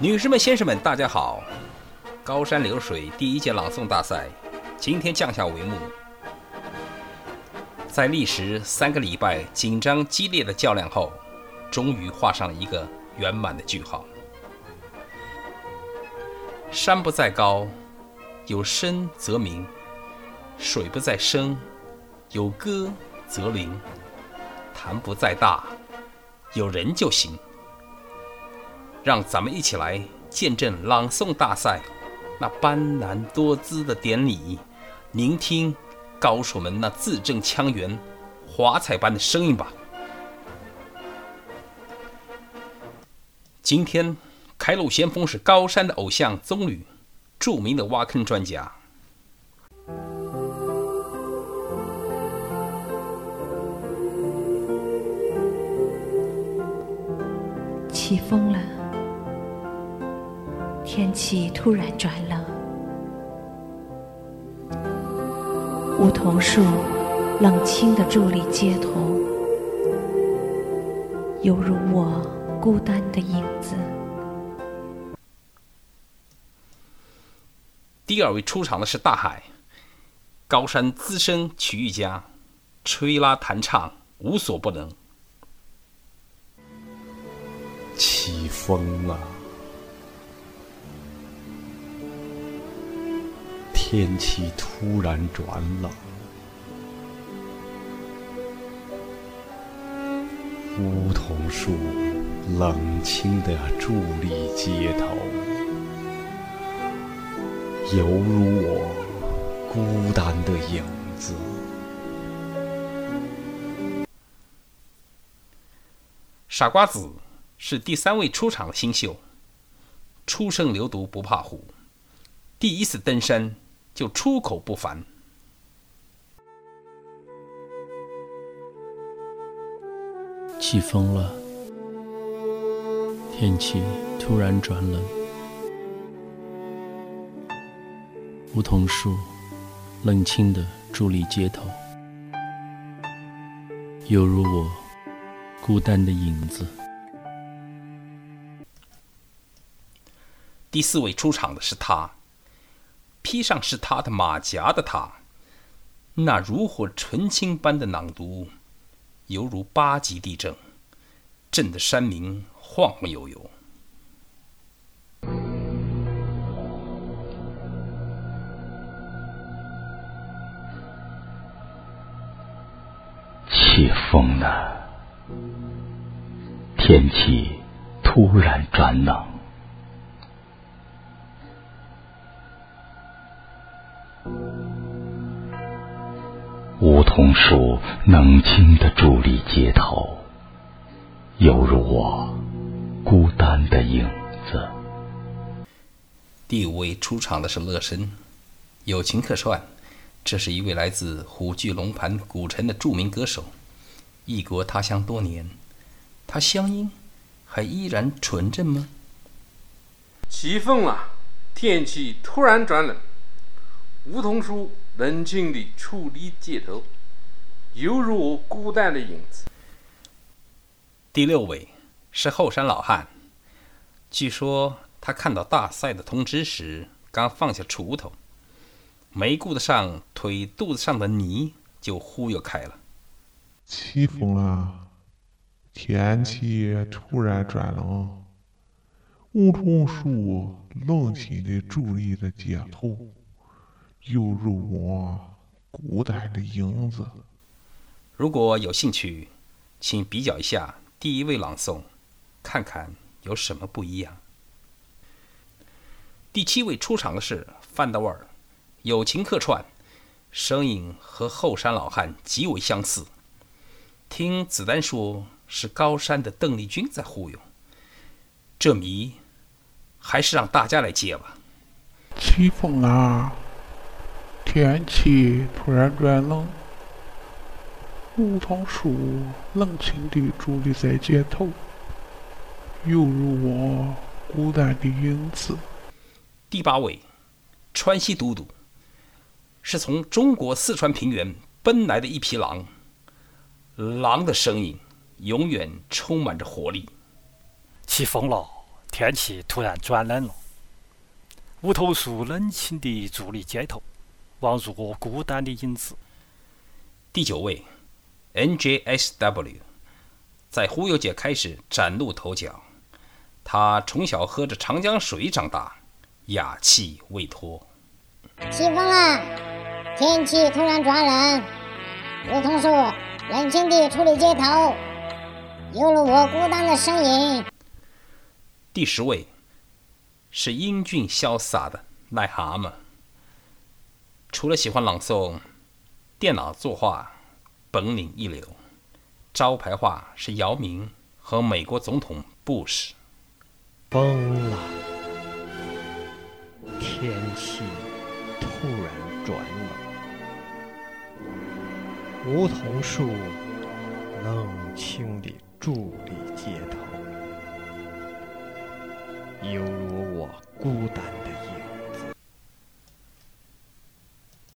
女士们、先生们，大家好！高山流水第一届朗诵大赛今天降下帷幕，在历时3个礼拜紧张激烈的较量后，终于画上了一个圆满的句号。山不在高，有声则鸣；水不在深，有歌则灵；坛不在大，有人就行。让咱们一起来见证朗诵大赛那斑斓多姿的典礼，聆听高手们那字正腔圆、华彩般的声音吧。今天开路先锋是高山的偶像棕榈，著名的挖坑专家。 起风了，天气突然转冷，梧桐树冷清地伫立街头，犹如我孤单的影子。 第二位出场的是大海，高山资深曲艺家，吹拉弹唱无所不能。 起风了，天气突然转冷，梧桐树冷清地伫立街头，犹如我孤单的影子。 傻瓜子是第3位出场的新秀，初生牛犊不怕虎，第一次登山就出口不凡。 起风了，天气突然转冷，梧桐树冷清地伫立街头，犹如我孤单的影子。 第4位出场的是他，披上是他的马甲的他，那如火纯青般的朗读，犹如8级地震，震得山民晃晃悠悠。 起风了，天气突然转冷，梧桐树冷清地伫立街头，犹如我孤单的影子。 第5位出场的是乐声，友情客串，这是一位来自虎踞龙盘古城的著名歌手，异国他乡多年，他乡音还依然纯正吗？ 起风了，天气突然转冷，梧桐树冷清地伫立街头，犹如我孤单的影子。 第6位是后山老汉，据说他看到大赛的通知时刚放下锄头，没顾得上腿肚子上的泥就忽悠开了。 起风了，天气突然转冷，梧桐树冷清地伫立在街头，犹如我孤单的影子。 如果有兴趣，请比较一下第1位朗诵，看看有什么不一样。第7位出场的是范德沃尔，友情客串，声音和后山老汉极为相似。听子弹说是高山的邓丽君在忽悠，这谜还是让大家来解吧。 起风啊，天气突然转冷，梧桐树冷清地伫立在街头，犹如我孤单的影子。 第8位，川西都督，是从中国四川平原奔来的一匹狼，狼的声音永远充满着活力。 起风了， 天气突然转冷了，梧桐树冷清地伫立街头，宛如我孤单的影子。 第9位 NJSW 在忽悠界开始崭露头角。他从小喝着长江水长大，雅气未脱。 起风了，天气突然转冷，梧桐树冷清地矗立街头，有了我孤单的身影。 第10位是英俊潇洒的癞蛤蟆。除了喜欢朗诵，电脑作画本领一流，招牌画是姚明和美国总统布什。 风了，天气突然转冷，梧桐树冷清地伫立街头，犹如我孤单